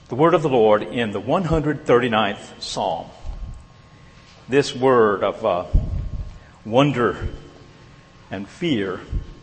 The word of the Lord in the 139th Psalm. This word of wonder and fear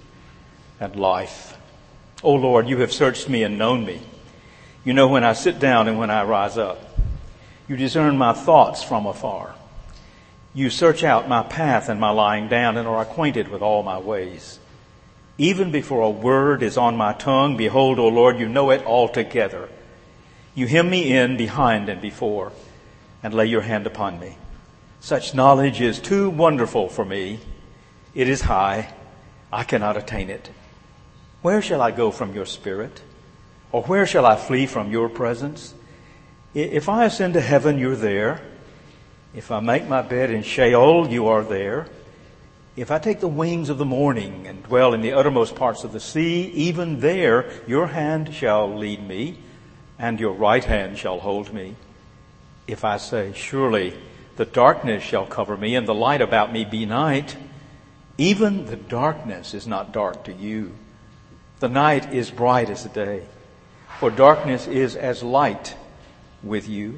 and life. O Lord, you have searched me and known me. You know when I sit down and when I rise up. You discern my thoughts from afar. You search out my path and my lying down and are acquainted with all my ways. Even before a word is on my tongue, behold, O Lord, you know it altogether. You hem me in behind and before and lay your hand upon me. Such knowledge is too wonderful for me. It is high. I cannot attain it. Where shall I go from your spirit? Or where shall I flee from your presence? If I ascend to heaven, you're there. If I make my bed in Sheol, you are there. If I take the wings of the morning and dwell in the uttermost parts of the sea, even there your hand shall lead me, and your right hand shall hold me. If I say, surely the darkness shall cover me, and the light about me be night, even the darkness is not dark to you. The night is bright as the day, for darkness is as light with you.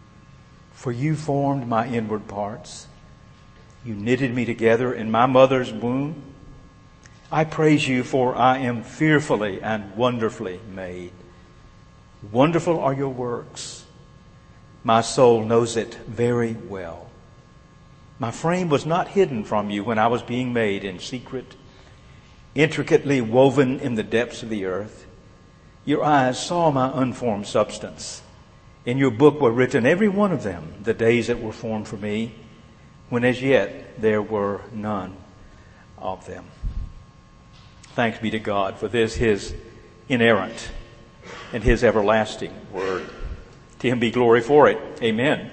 For you formed my inward parts. You knitted me together in my mother's womb. I praise you, for I am fearfully and wonderfully made. Wonderful are your works. My soul knows it very well. My frame was not hidden from you when I was being made in secret, intricately woven in the depths of the earth. Your eyes saw my unformed substance. In your book were written, every one of them, the days that were formed for me, when as yet there were none of them. Thanks be to God for this, his inerrant and his everlasting word. To him be glory for it. Amen.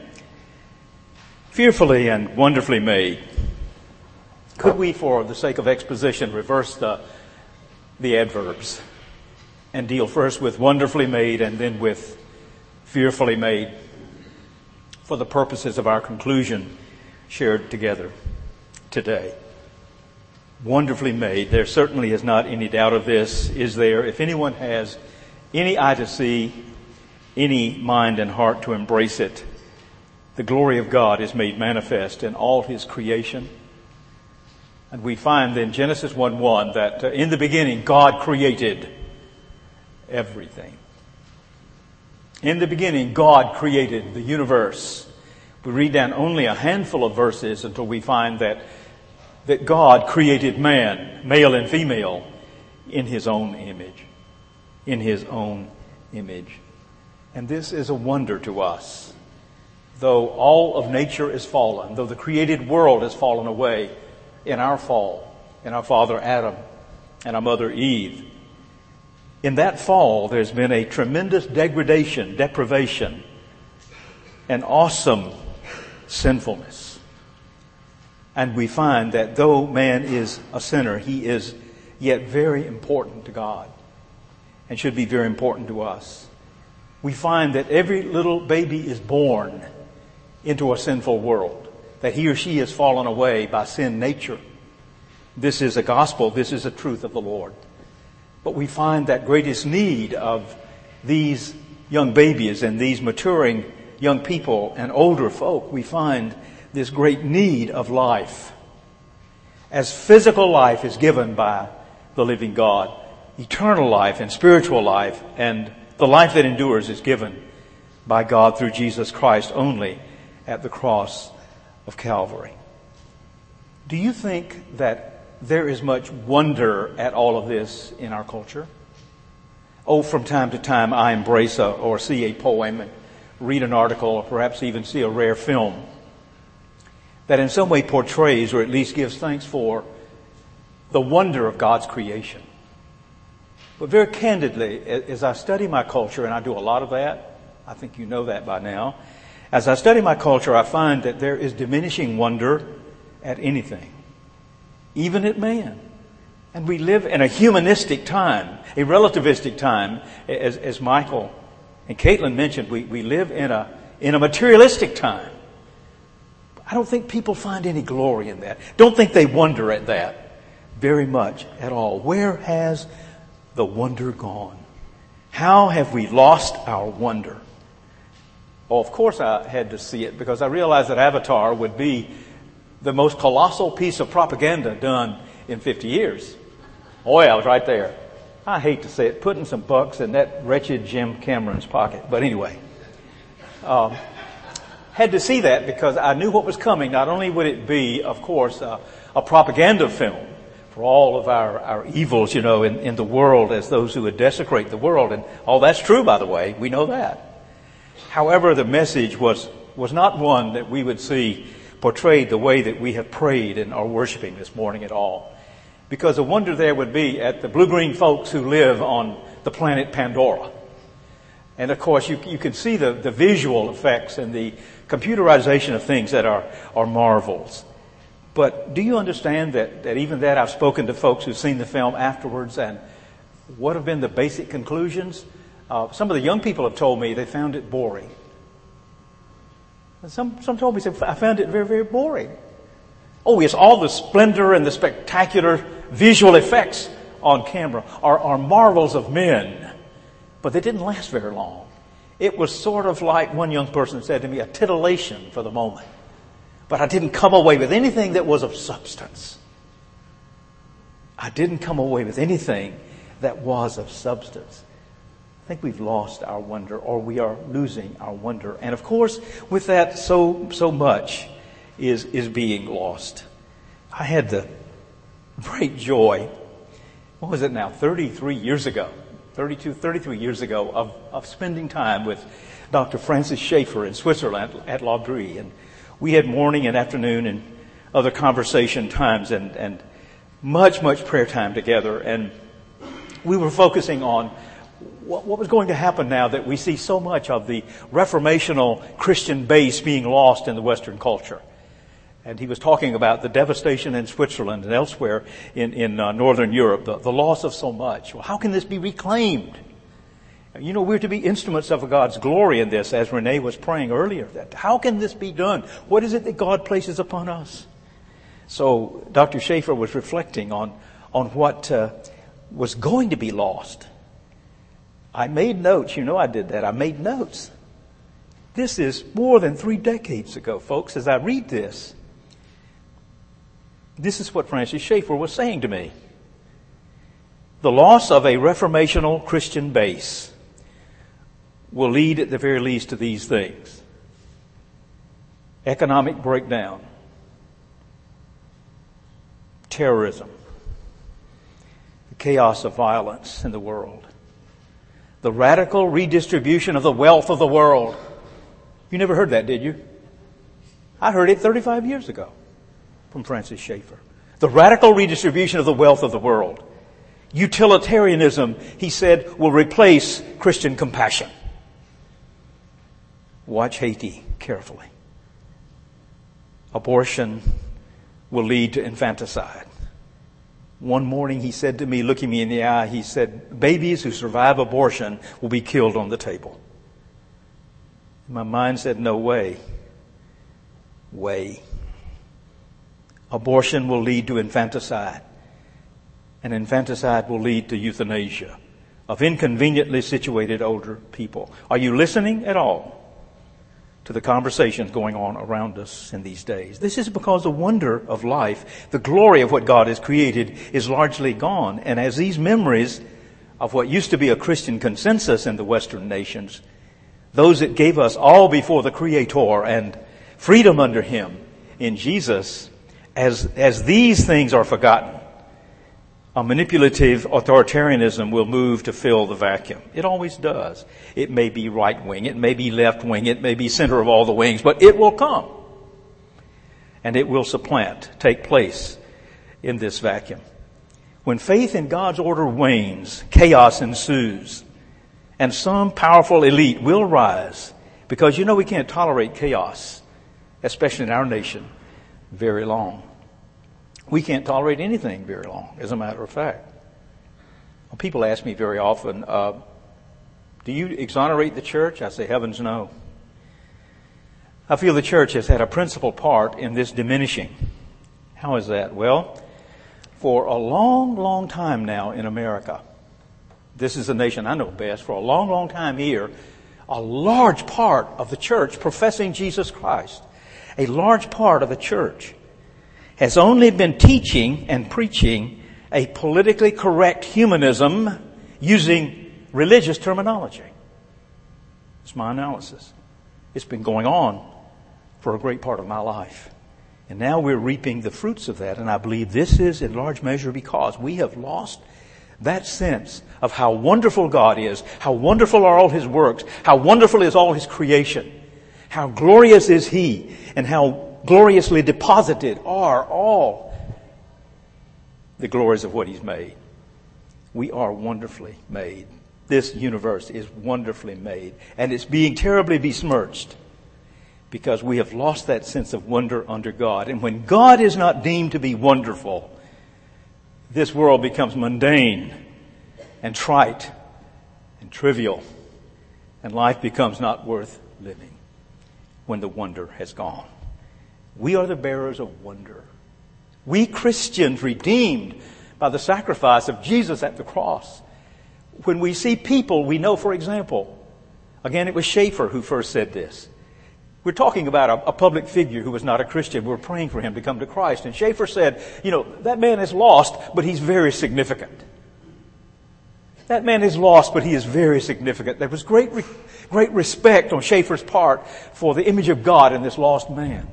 Fearfully and wonderfully made. Could we, for the sake of exposition, reverse the adverbs and deal first with wonderfully made and then with fearfully made for the purposes of our conclusion shared together today? Wonderfully made. There certainly is not any doubt of this, is there? If anyone has any eye to see, any mind and heart to embrace it, the glory of God is made manifest in all his creation. And we find in Genesis 1:1 that in the beginning God created everything. In the beginning God created the universe. We read down only a handful of verses until we find that God created man, male and female, in his own image. In his own image. And this is a wonder to us. Though all of nature is fallen, though the created world has fallen away in our fall, in our father Adam and our mother Eve, in that fall there's been a tremendous degradation, deprivation, an awesome sinfulness. And we find that though man is a sinner, he is yet very important to God and should be very important to us. We find that every little baby is born into a sinful world, that he or she has fallen away by sin nature. This is a gospel. This is a truth of the Lord. But we find that greatest need of these young babies and these maturing young people and older folk. We find this great need of life. As physical life is given by the living God, eternal life and spiritual life and the life that endures is given by God through Jesus Christ only at the cross of Calvary. Do you think that there is much wonder at all of this in our culture? Oh, from time to time I embrace or see a poem and read an article or perhaps even see a rare film that in some way portrays or at least gives thanks for the wonder of God's creation. But very candidly, as I study my culture, and I do a lot of that, I think you know that by now, as I study my culture, I find that there is diminishing wonder at anything, even at man. And we live in a humanistic time, a relativistic time, as Michael and Caitlin mentioned. We live in a materialistic time. I don't think people find any glory in that. Don't think they wonder at that very much at all. Where has the wonder gone? How have we lost our wonder? Oh, of course I had to see it because I realized that Avatar would be the most colossal piece of propaganda done in 50 years. Oh yeah, I was right there. I hate to say it, putting some bucks in that wretched Jim Cameron's pocket. But anyway, had to see that because I knew what was coming. Not only would it be, of course, a propaganda film for all of our evils, in the world as those who would desecrate the world. And all that's true, by the way. We know that. However, the message was not one that we would see portrayed the way that we have prayed and are worshiping this morning at all. Because the wonder there would be at the blue-green folks who live on the planet Pandora. And of course, you can see the visual effects and the computerization of things that are marvels. But do you understand that even that I've spoken to folks who've seen the film afterwards, and what have been the basic conclusions? Some of the young people have told me they found it boring. And some told me, I found it very, very boring. Oh, it's all the splendor and the spectacular visual effects on camera are marvels of men. But they didn't last very long. It was sort of like one young person said to me, a titillation for the moment. But I didn't come away with anything that was of substance. I didn't come away with anything that was of substance. I think we've lost our wonder, or we are losing our wonder. And of course, with that, so much is being lost. I had the great joy, what was it now, 33 years ago, 33 years ago of spending time with Dr. Francis Schaeffer in Switzerland at Laudry. And we had morning and afternoon and other conversation times and much prayer time together. And we were focusing on what was going to happen now that we see so much of the reformational Christian base being lost in the Western culture. And he was talking about the devastation in Switzerland and elsewhere in Northern Europe, the loss of so much. Well, how can this be reclaimed? We're to be instruments of God's glory in this, as Renee was praying earlier. That how can this be done? What is it that God places upon us? So Dr. Schaeffer was reflecting on what was going to be lost. I made notes. I did that. I made notes. This is more than 3 decades ago, folks, as I read this. This is what Francis Schaeffer was saying to me. The loss of a reformational Christian base will lead at the very least to these things. Economic breakdown, terrorism, the chaos of violence in the world, the radical redistribution of the wealth of the world. You never heard that, did you? I heard it 35 years ago from Francis Schaeffer. The radical redistribution of the wealth of the world. Utilitarianism, he said, will replace Christian compassion. Watch Haiti carefully. Abortion will lead to infanticide. One morning he said to me, looking me in the eye, he said, babies who survive abortion will be killed on the table. My mind said, no way. Abortion will lead to infanticide. And infanticide will lead to euthanasia of inconveniently situated older people. Are you listening at all to the conversations going on around us in these days? This is because the wonder of life, the glory of what God has created, is largely gone. And as these memories of what used to be a Christian consensus in the Western nations, those that gave us all before the Creator and freedom under Him in Jesus, as these things are forgotten, a manipulative authoritarianism will move to fill the vacuum. It always does. It may be right wing, it may be left wing, it may be center of all the wings, but it will come. And it will take place in this vacuum. When faith in God's order wanes, chaos ensues. And some powerful elite will rise. Because we can't tolerate chaos, especially in our nation, very long. We can't tolerate anything very long, as a matter of fact. Well, people ask me very often, do you exonerate the church? I say, heavens no. I feel the church has had a principal part in this diminishing. How is that? Well, for a long, long time now in America, this is the nation I know best, for a long, long time here, a large part of the church professing Jesus Christ, a large part of the church has only been teaching and preaching a politically correct humanism using religious terminology. It's my analysis. It's been going on for a great part of my life. And now we're reaping the fruits of that. And I believe this is in large measure because we have lost that sense of how wonderful God is, how wonderful are all His works, how wonderful is all His creation, how glorious is He, and how gloriously deposited are all the glories of what He's made. We are wonderfully made. This universe is wonderfully made, and it's being terribly besmirched because we have lost that sense of wonder under God. And when God is not deemed to be wonderful, this world becomes mundane and trite and trivial, and life becomes not worth living when the wonder has gone. We are the bearers of wonder. We Christians redeemed by the sacrifice of Jesus at the cross. When we see people, we know, for example, again, it was Schaeffer who first said this. We're talking about a public figure who was not a Christian. We're praying for him to come to Christ. And Schaeffer said, that man is lost, but he's very significant. That man is lost, but he is very significant. There was great respect on Schaeffer's part for the image of God in this lost man.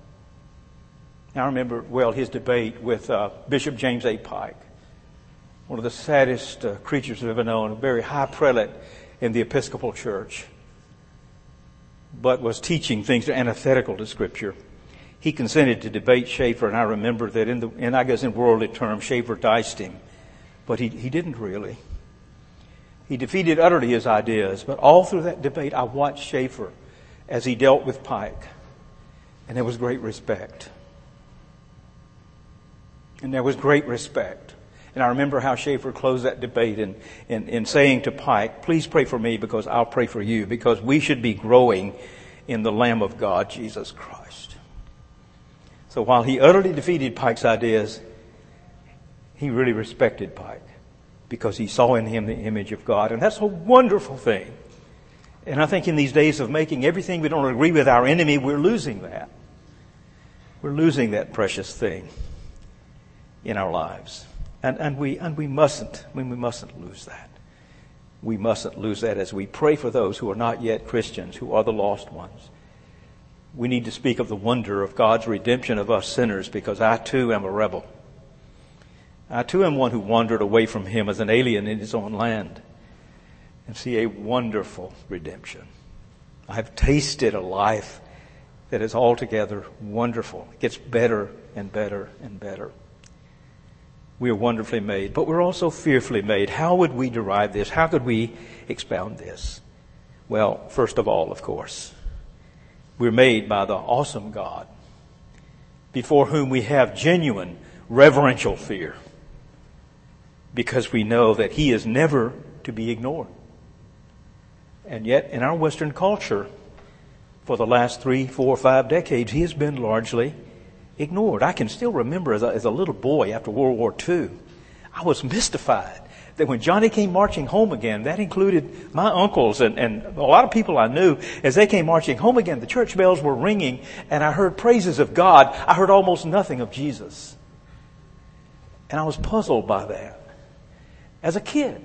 I remember, his debate with Bishop James A. Pike, one of the saddest creatures I've ever known, a very high prelate in the Episcopal Church, but was teaching things that are antithetical to Scripture. He consented to debate Schaeffer, and I remember that in worldly terms, Schaeffer diced him, but he didn't really. He defeated utterly his ideas, but all through that debate, I watched Schaeffer as he dealt with Pike, and there was great respect. And there was great respect. And I remember how Schaeffer closed that debate in saying to Pike, please pray for me because I'll pray for you, because we should be growing in the Lamb of God, Jesus Christ. So while he utterly defeated Pike's ideas, he really respected Pike because he saw in him the image of God. And that's a wonderful thing. And I think in these days of making everything we don't agree with our enemy, we're losing that. We're losing that precious thing in our lives. And we mustn't lose that. We mustn't lose that as we pray for those who are not yet Christians, who are the lost ones. We need to speak of the wonder of God's redemption of us sinners, because I too am a rebel. I too am one who wandered away from Him as an alien in his own land, and see a wonderful redemption. I have tasted a life that is altogether wonderful. It gets better and better and better. We are wonderfully made, but we're also fearfully made. How would we derive this? How could we expound this? Well, first of all, of course, we're made by the awesome God, before whom we have genuine reverential fear, because we know that He is never to be ignored. And yet, in our Western culture, for the last 3, 4, 5 decades, He has been largely ignored. I can still remember as a little boy after World War II, I was mystified that when Johnny came marching home again, that included my uncles and a lot of people I knew, as they came marching home again, the church bells were ringing and I heard praises of God. I heard almost nothing of Jesus. And I was puzzled by that. As a kid,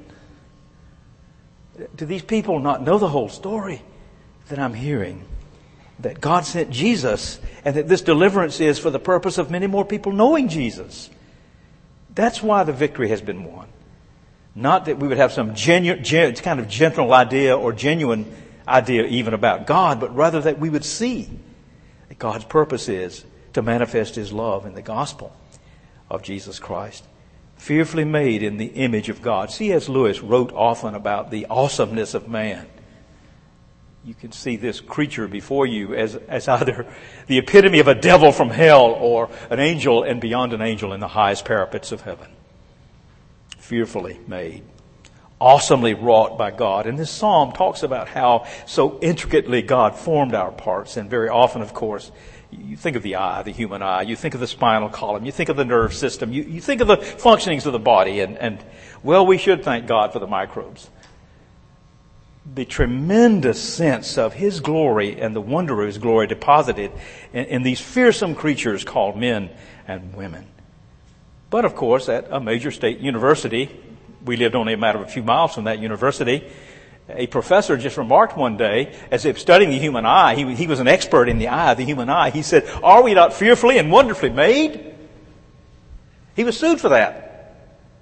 do these people not know the whole story that I'm hearing? That God sent Jesus, and that this deliverance is for the purpose of many more people knowing Jesus. That's why the victory has been won. Not that we would have some kind of general idea or genuine idea even about God, but rather that we would see that God's purpose is to manifest His love in the gospel of Jesus Christ. Fearfully made in the image of God. C.S. Lewis wrote often about the awesomeness of man. You can see this creature before you as either the epitome of a devil from hell or an angel and beyond an angel in the highest parapets of heaven. Fearfully made. Awesomely wrought by God. And this psalm talks about how so intricately God formed our parts. And very often, of course, you think of the eye, the human eye. You think of the spinal column. You think of the nerve system. You think of the functionings of the body. And we should thank God for the microbes. the tremendous sense of His glory and the wonder of His glory deposited in these fearsome creatures called men and women. But of course, at a major state university, we lived only a matter of a few miles from that university, a professor just remarked one day, as if studying the human eye, he was an expert in the eye of the human eye, he said, "Are we not fearfully and wonderfully made?" He was sued for that.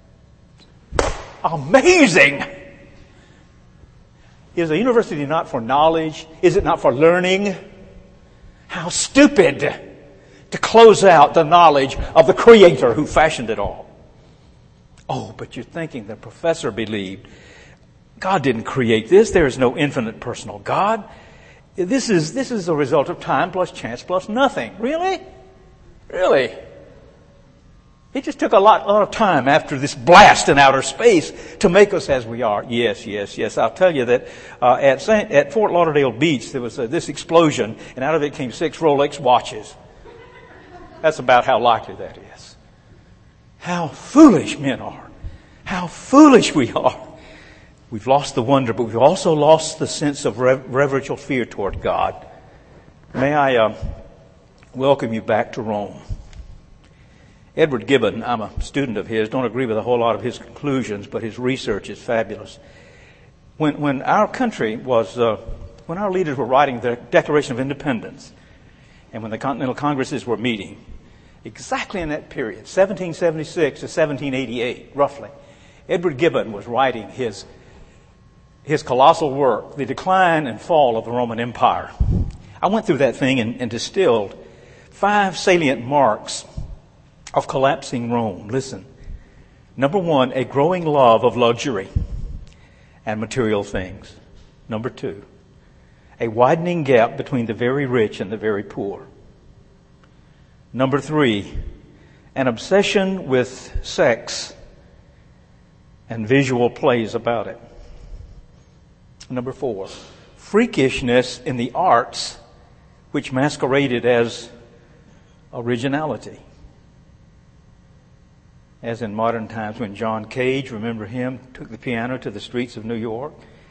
Amazing! Is a university not for knowledge? Is it not for learning? How stupid to close out the knowledge of the Creator who fashioned it all. Oh, but you're thinking the professor believed God didn't create this. There is no infinite personal God. This is a result of time plus chance plus nothing. Really? Really? It just took a lot of time after this blast in outer space to make us as we are. Yes. I'll tell you that at Fort Lauderdale Beach there was this explosion, and out of it came 6 Rolex watches. That's about how likely that is. How foolish men are. How foolish we are. We've lost the wonder, but we've also lost the sense of reverential fear toward God. May I welcome you back to Rome. Edward Gibbon, I'm a student of his, don't agree with a whole lot of his conclusions, but his research is fabulous. When our country was, when our leaders were writing the Declaration of Independence, and when the Continental Congresses were meeting, exactly in that period, 1776 to 1788, roughly, Edward Gibbon was writing his colossal work, The Decline and Fall of the Roman Empire. I went through that thing and distilled 5 salient marks of collapsing Rome. Listen. Number 1, a growing love of luxury and material things. Number 2, a widening gap between the very rich and the very poor. Number 3, an obsession with sex and visual plays about it. Number 4, freakishness in the arts which masqueraded as originality. As in modern times when John Cage, remember him, took the piano to the streets of New York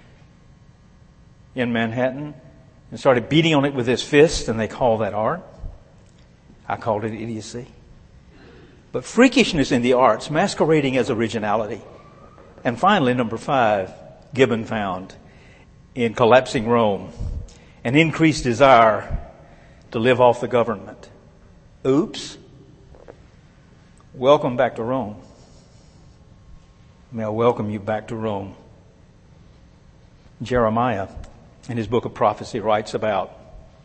in Manhattan and started beating on it with his fist, and they call that art. I called it idiocy. But freakishness in the arts masquerading as originality. And finally, number 5, Gibbon found in collapsing Rome an increased desire to live off the government. Oops. Welcome back to Rome. May I welcome you back to Rome. Jeremiah, in his book of prophecy, writes about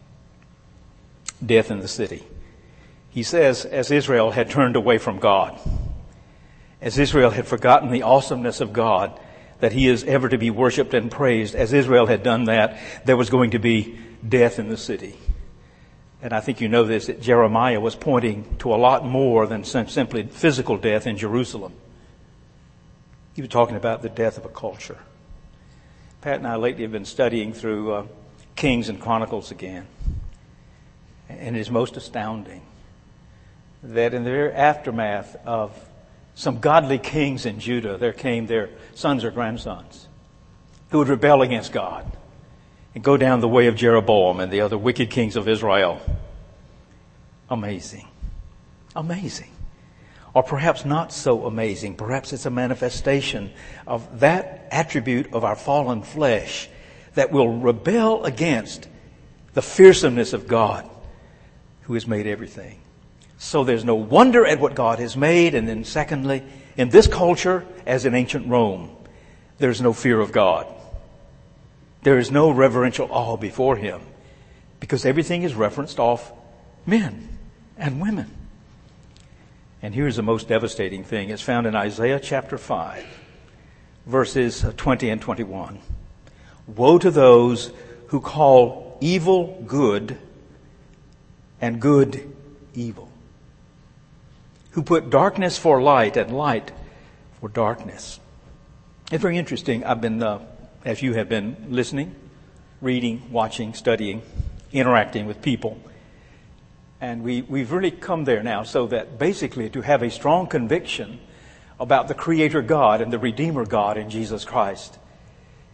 death in the city. He says, as Israel had turned away from God, as Israel had forgotten the awesomeness of God, that He is ever to be worshipped and praised, as Israel had done that, there was going to be death in the city. And I think you know this, that Jeremiah was pointing to a lot more than simply physical death in Jerusalem. He was talking about the death of a culture. Pat and I lately have been studying through Kings and Chronicles again. And it is most astounding that in the very aftermath of some godly kings in Judah, there came their sons or grandsons who would rebel against God and go down the way of Jeroboam and the other wicked kings of Israel. Amazing. Amazing. Or perhaps not so amazing. Perhaps it's a manifestation of that attribute of our fallen flesh that will rebel against the fearsomeness of God who has made everything. So there's no wonder at what God has made. And then secondly, in this culture, as in ancient Rome, there's no fear of God. There is no reverential awe before Him because everything is referenced off men and women. And here's the most devastating thing. It's found in Isaiah chapter 5, verses 20 and 21. Woe to those who call evil good and good evil, who put darkness for light and light for darkness. It's very interesting. I've been, as you have been listening, reading, watching, studying, interacting with people. And we've really come there now so that basically to have a strong conviction about the Creator God and the Redeemer God in Jesus Christ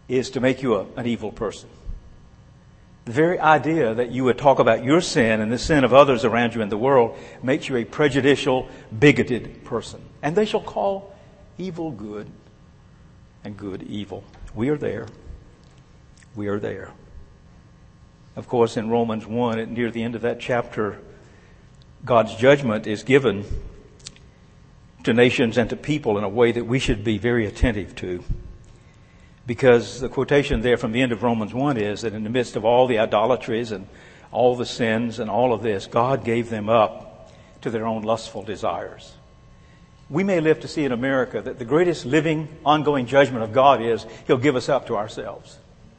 is to make you an evil person. The very idea that you would talk about your sin and the sin of others around you in the world makes you a prejudicial, bigoted person. And they shall call evil good and good evil. We are there. We are there. Of course, in Romans 1, near the end of that chapter, God's judgment is given to nations and to people in a way that we should be very attentive to. Because the quotation there from the end of Romans 1 is that in the midst of all the idolatries and all the sins and all of this, God gave them up to their own lustful desires. We may live to see in America that the greatest living, ongoing judgment of God is He'll give us up to ourselves.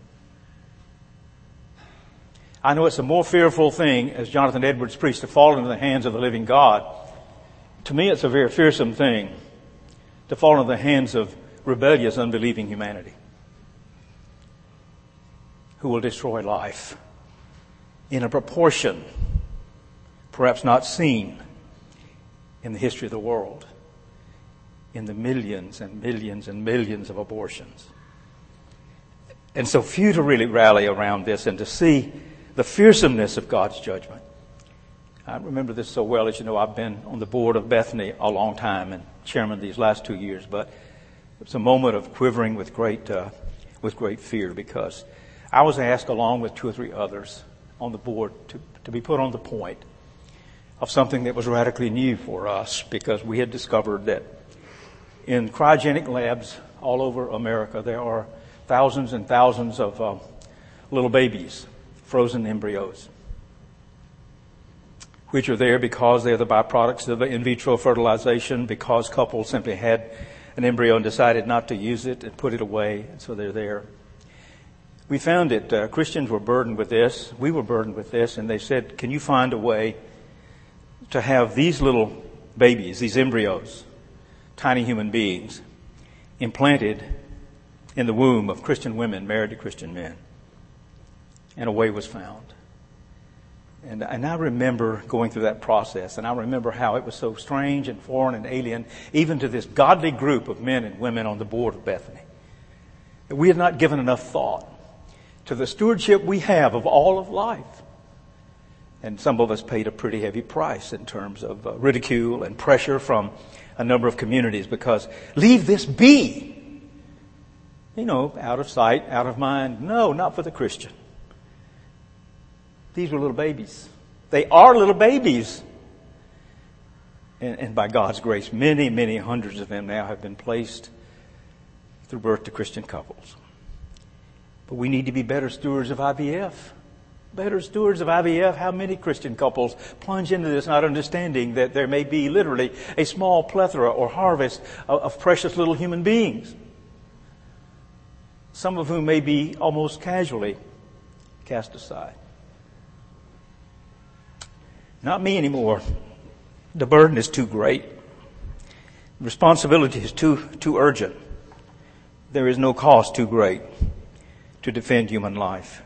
I know it's a more fearful thing, as Jonathan Edwards preached, to fall into the hands of the living God. To me, it's a very fearsome thing to fall into the hands of rebellious, unbelieving humanity who will destroy life in a proportion perhaps not seen in the history of the world, in the millions and millions and millions of abortions. And so few to really rally around this and to see the fearsomeness of God's judgment. I remember this so well. As you know, I've been on the board of Bethany a long time and chairman these last 2 years, but it was a moment of quivering with great fear, because I was asked, along with 2 or 3 others on the board, to be put on the point of something that was radically new for us, because we had discovered that in cryogenic labs all over America there are thousands and thousands of little babies, frozen embryos, which are there because they're the byproducts of in vitro fertilization, because couples simply had an embryo and decided not to use it and put it away, and so they're there. We found that Christians were burdened with this. We were burdened with this, and they said, can you find a way to have these little babies, these embryos, tiny human beings, implanted in the womb of Christian women married to Christian men? And a way was found. And I remember going through that process, and I remember how it was so strange and foreign and alien, even to this godly group of men and women on the board of Bethany, that we had not given enough thought to the stewardship we have of all of life. And some of us paid a pretty heavy price in terms of ridicule and pressure from a number of communities, because leave this be. You know, out of sight, out of mind. No, not for the Christian. These were little babies. They are little babies. And by God's grace, many, many hundreds of them now have been placed through birth to Christian couples. But we need to be better stewards of IVF. Better stewards of IVF. How many Christian couples plunge into this not understanding that there may be literally a small plethora or harvest of precious little human beings, some of whom may be almost casually cast aside. Not me anymore. The burden is too great. The responsibility is too urgent. There is no cost too great to defend human life.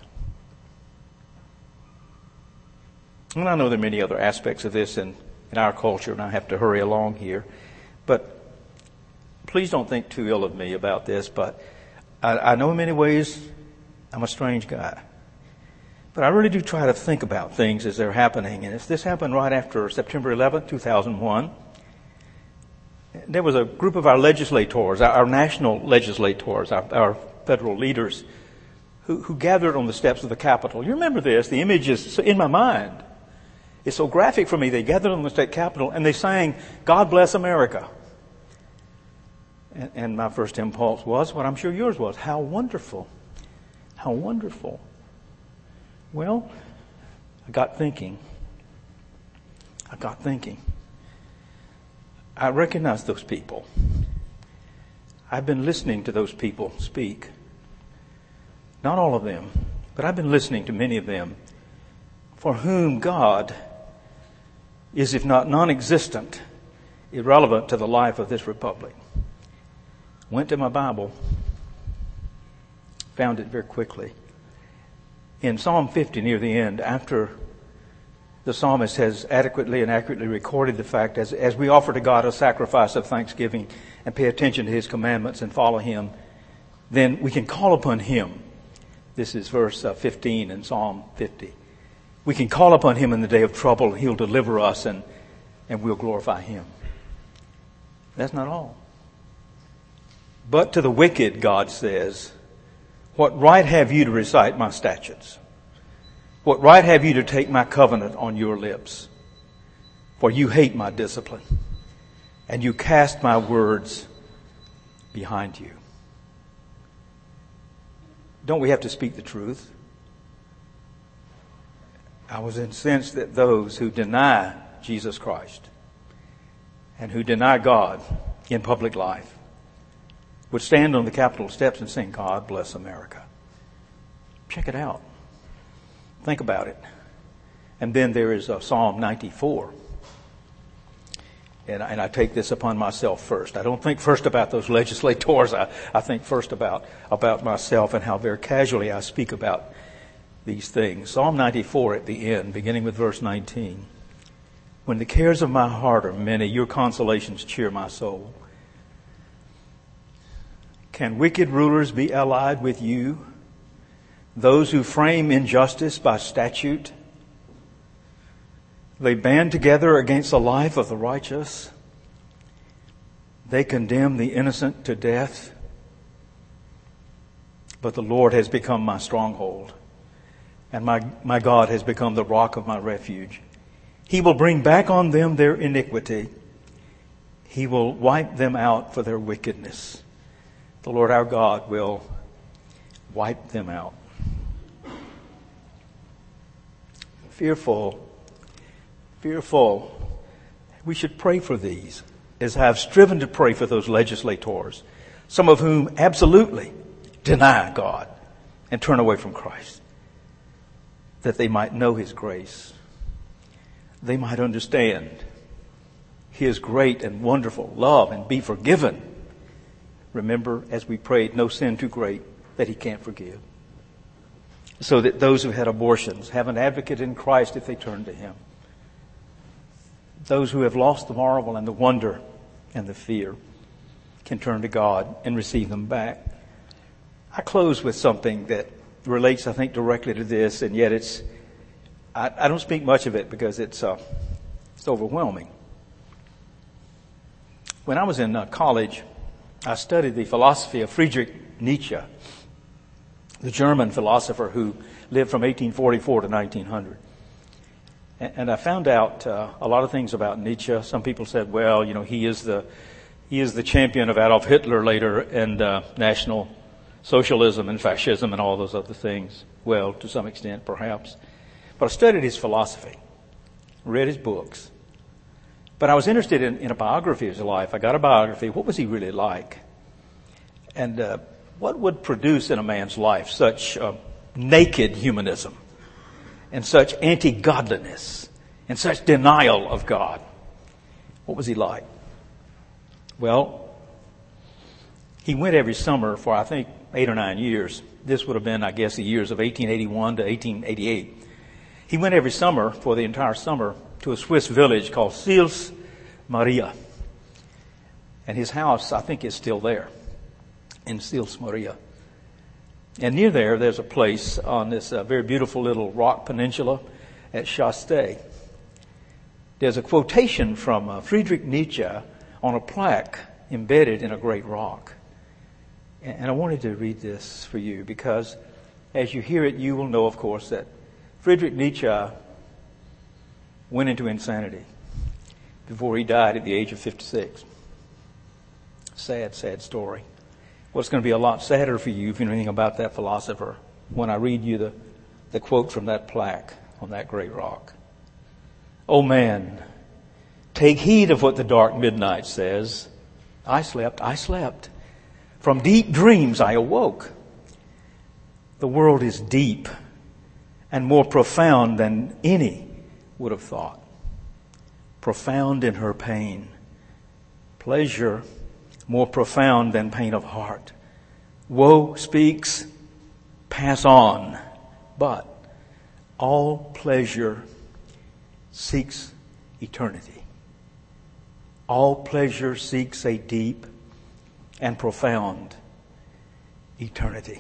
And I know there are many other aspects of this in our culture, and I have to hurry along here. But please don't think too ill of me about this, but I know in many ways I'm a strange guy. But I really do try to think about things as they're happening. And if this happened right after September 11th, 2001, there was a group of our legislators, our national legislators, our federal leaders, who gathered on the steps of the Capitol. You remember this. The image is in my mind. It's so graphic for me. They gathered on the state Capitol and they sang, "God Bless America." And my first impulse was what I'm sure yours was. How wonderful. How wonderful. Well, I got thinking. I recognize those people. I've been listening to those people speak. Not all of them, but I've been listening to many of them for whom God is, if not non-existent, irrelevant to the life of this republic. Went to my Bible, found it very quickly. In Psalm 50, near the end, after the psalmist has adequately and accurately recorded the fact, as we offer to God a sacrifice of thanksgiving and pay attention to His commandments and follow Him, then we can call upon Him. This is verse 15 in Psalm 50. We can call upon Him in the day of trouble. He'll deliver us and we'll glorify Him. That's not all. But to the wicked, God says, what right have you to recite my statutes? What right have you to take my covenant on your lips? For you hate my discipline, and you cast my words behind you. Don't we have to speak the truth? I was incensed that those who deny Jesus Christ and who deny God in public life would stand on the Capitol steps and sing, God bless America. Check it out. Think about it. And then there is Psalm 94. And I take this upon myself first. I don't think first about those legislators. I think first about myself and how very casually I speak about these things. Psalm 94 at the end, beginning with verse 19. When the cares of my heart are many, your consolations cheer my soul. Can wicked rulers be allied with you? Those who frame injustice by statute? They band together against the life of the righteous. They condemn the innocent to death. But the Lord has become my stronghold, and my God has become the rock of my refuge. He will bring back on them their iniquity. He will wipe them out for their wickedness. The Lord our God will wipe them out. Fearful. We should pray for these, as I have striven to pray for those legislators, some of whom absolutely deny God and turn away from Christ, that they might know His grace. They might understand His great and wonderful love and be forgiven. Remember, as we prayed, no sin too great that He can't forgive. So that those who had abortions have an advocate in Christ if they turn to Him. Those who have lost the marvel and the wonder and the fear can turn to God and receive them back. I close with something that relates, I think, directly to this, and yet I don't speak much of it because it's overwhelming. When I was in college, I studied the philosophy of Friedrich Nietzsche, the German philosopher who lived from 1844 to 1900. And I found out a lot of things about Nietzsche. Some people said, well, he is the champion of Adolf Hitler later and National Socialism and fascism and all those other things. Well, to some extent, perhaps. But I studied his philosophy, read his books. But I was interested in a biography of his life. I got a biography. What was he really like? And what would produce in a man's life such naked humanism? And such anti-godliness, and such denial of God? What was he like? Well, he went every summer for, I think, 8 or 9 years. This would have been, I guess, the years of 1881 to 1888. He went every summer, for the entire summer, to a Swiss village called Sils Maria. And his house, I think, is still there, in Sils Maria. And near there's a place on this very beautiful little rock peninsula at Chaste. There's a quotation from Friedrich Nietzsche on a plaque embedded in a great rock. And I wanted to read this for you because as you hear it, you will know, of course, that Friedrich Nietzsche went into insanity before he died at the age of 56. Sad, sad story. Well, it's going to be a lot sadder for you if you know anything about that philosopher when I read you the quote from that plaque on that great rock. Oh man, take heed of what the dark midnight says. I slept. From deep dreams I awoke. The world is deep and more profound than any would have thought. Profound in her pain. Pleasure more profound than pain of heart. Woe speaks, pass on, but all pleasure seeks eternity. All pleasure seeks a deep and profound eternity.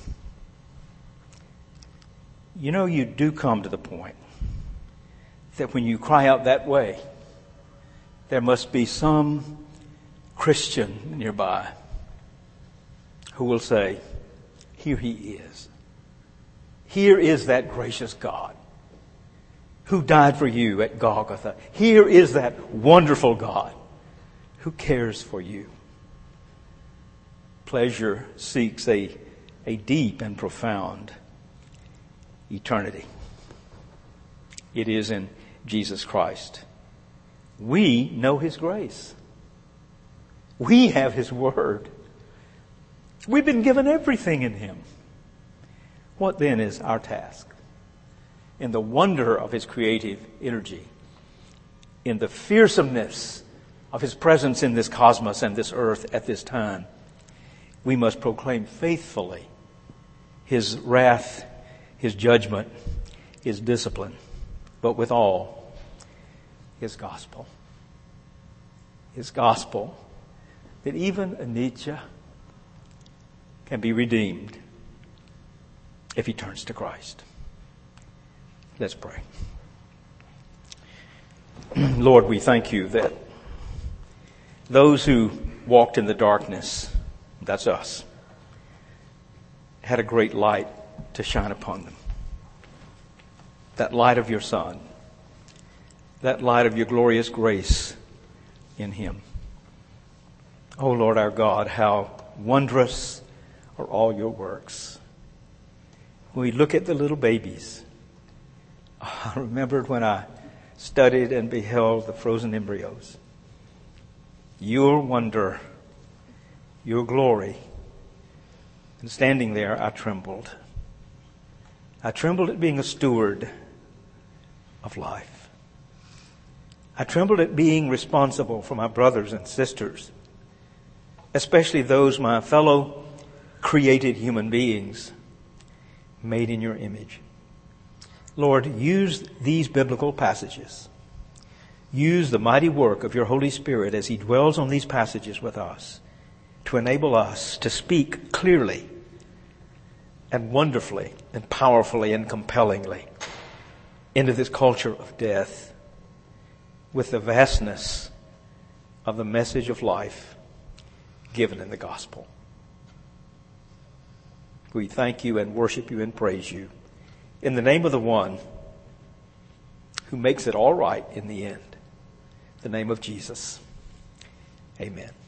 You know, you do come to the point that when you cry out that way, there must be some Christian nearby who will say, here he is. Here is that gracious God who died for you at Golgotha. Here is that wonderful God who cares for you. Pleasure seeks a deep and profound eternity. It is in Jesus Christ. We know His grace. We have His Word. We've been given everything in Him. What then is our task? In the wonder of His creative energy, in the fearsomeness of His presence in this cosmos and this earth at this time, we must proclaim faithfully His wrath, His judgment, His discipline, but with all, His gospel. His gospel that even a Nietzsche can be redeemed if he turns to Christ. Let's pray. Lord, we thank you that those who walked in the darkness, that's us, had a great light to shine upon them. That light of your Son, that light of your glorious grace in Him. Oh Lord our God, how wondrous are all your works. When we look at the little babies, I remembered when I studied and beheld the frozen embryos. Your wonder, your glory. And standing there, I trembled. I trembled at being a steward of life. I trembled at being responsible for my brothers and sisters, especially those my fellow created human beings made in your image. Lord, use these biblical passages. Use the mighty work of your Holy Spirit as He dwells on these passages with us to enable us to speak clearly and wonderfully and powerfully and compellingly into this culture of death with the vastness of the message of life given in the gospel. We thank you and worship you and praise you in the name of the one who makes it all right in the end, the name of Jesus. Amen.